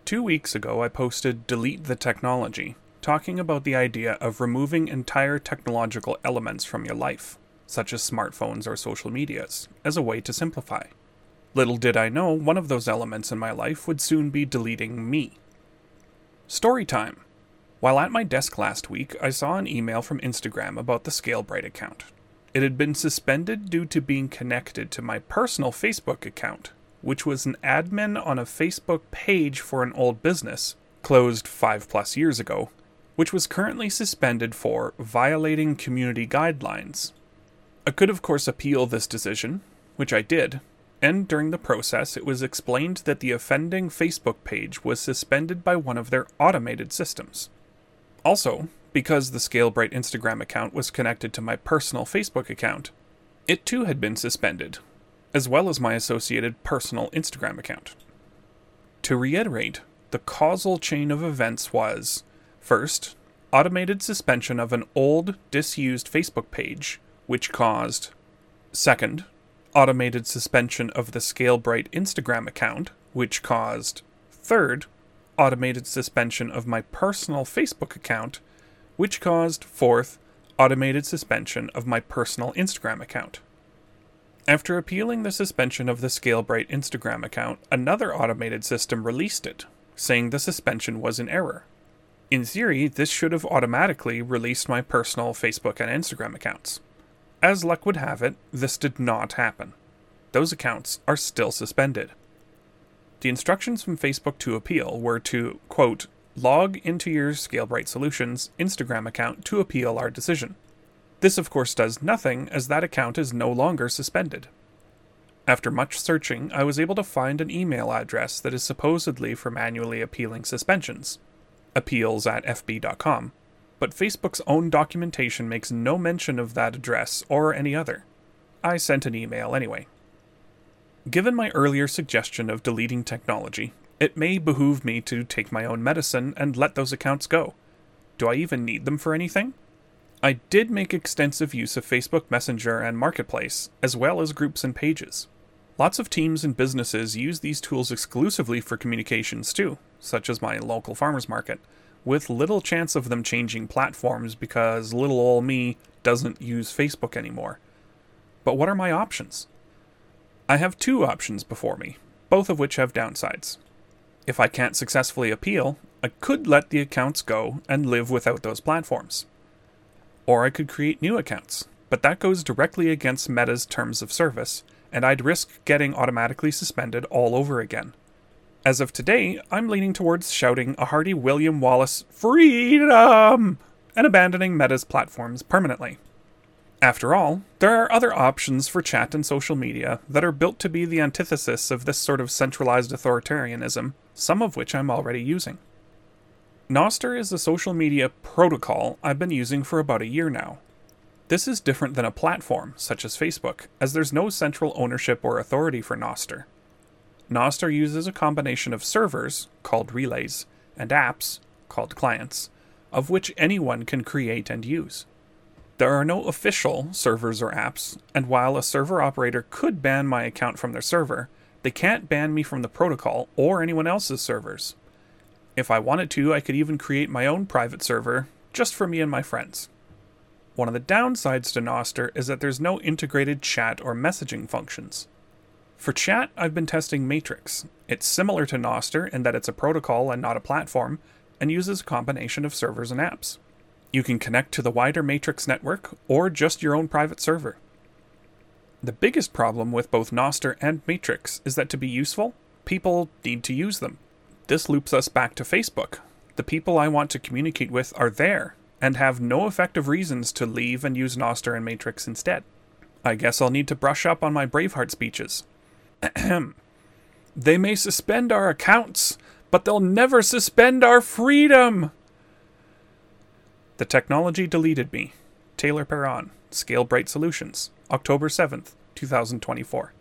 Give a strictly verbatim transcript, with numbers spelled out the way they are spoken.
Two weeks ago, I posted Delete the Technology, talking about the idea of removing entire technological elements from your life, such as smartphones or social medias, as a way to simplify. Little did I know one of those elements in my life would soon be deleting me. Story time. While at my desk last week, I saw an email from Instagram about the ScaleBright account. It had been suspended due to being connected to my personal Facebook account, which was an admin on a Facebook page for an old business, closed five plus years ago, which was currently suspended for violating community guidelines. I could of course appeal this decision, which I did, and during the process it was explained that the offending Facebook page was suspended by one of their automated systems. Also, because the ScaleBright Instagram account was connected to my personal Facebook account, it too had been suspended, as well as my associated personal Instagram account. To reiterate, the causal chain of events was, first, automated suspension of an old, disused Facebook page, which caused, second, automated suspension of the ScaleBright Instagram account, which caused, third, automated suspension of my personal Facebook account, which caused, fourth, automated suspension of my personal Instagram account. After appealing the suspension of the ScaleBright Instagram account, another automated system released it, saying the suspension was in error. In theory, this should have automatically released my personal Facebook and Instagram accounts. As luck would have it, this did not happen. Those accounts are still suspended. The instructions from Facebook to appeal were to, quote, log into your ScaleBright Solutions Instagram account to appeal our decision. This of course does nothing, as that account is no longer suspended. After much searching, I was able to find an email address that is supposedly for manually appealing suspensions, appeals at f b dot com, but Facebook's own documentation makes no mention of that address or any other. I sent an email anyway. Given my earlier suggestion of deleting technology, it may behoove me to take my own medicine and let those accounts go. Do I even need them for anything? I did make extensive use of Facebook Messenger and Marketplace, as well as groups and pages. Lots of teams and businesses use these tools exclusively for communications too, such as my local farmers market, with little chance of them changing platforms because little ol' me doesn't use Facebook anymore. But what are my options? I have two options before me, both of which have downsides. If I can't successfully appeal, I could let the accounts go and live without those platforms. Or I could create new accounts, but that goes directly against Meta's terms of service, and I'd risk getting automatically suspended all over again. As of today, I'm leaning towards shouting a hearty William Wallace freedom and abandoning Meta's platforms permanently. After all, there are other options for chat and social media that are built to be the antithesis of this sort of centralized authoritarianism, some of which I'm already using. Nostr is a social media protocol I've been using for about a year now. This is different than a platform, such as Facebook, as there's no central ownership or authority for Nostr. Nostr uses a combination of servers, called relays, and apps, called clients, of which anyone can create and use. There are no official servers or apps, and while a server operator could ban my account from their server, they can't ban me from the protocol or anyone else's servers. If I wanted to, I could even create my own private server, just for me and my friends. One of the downsides to Nostr is that there's no integrated chat or messaging functions. For chat, I've been testing Matrix. It's similar to Nostr in that it's a protocol and not a platform, and uses a combination of servers and apps. You can connect to the wider Matrix network, or just your own private server. The biggest problem with both Nostr and Matrix is that to be useful, people need to use them. This loops us back to Facebook. The people I want to communicate with are there, and have no effective reasons to leave and use Nostr and Matrix instead. I guess I'll need to brush up on my Braveheart speeches. Ahem. They may suspend our accounts, but they'll never suspend our freedom! The technology deleted me. Taylor Perron, ScaleBright Solutions, October seventh, two thousand twenty-four.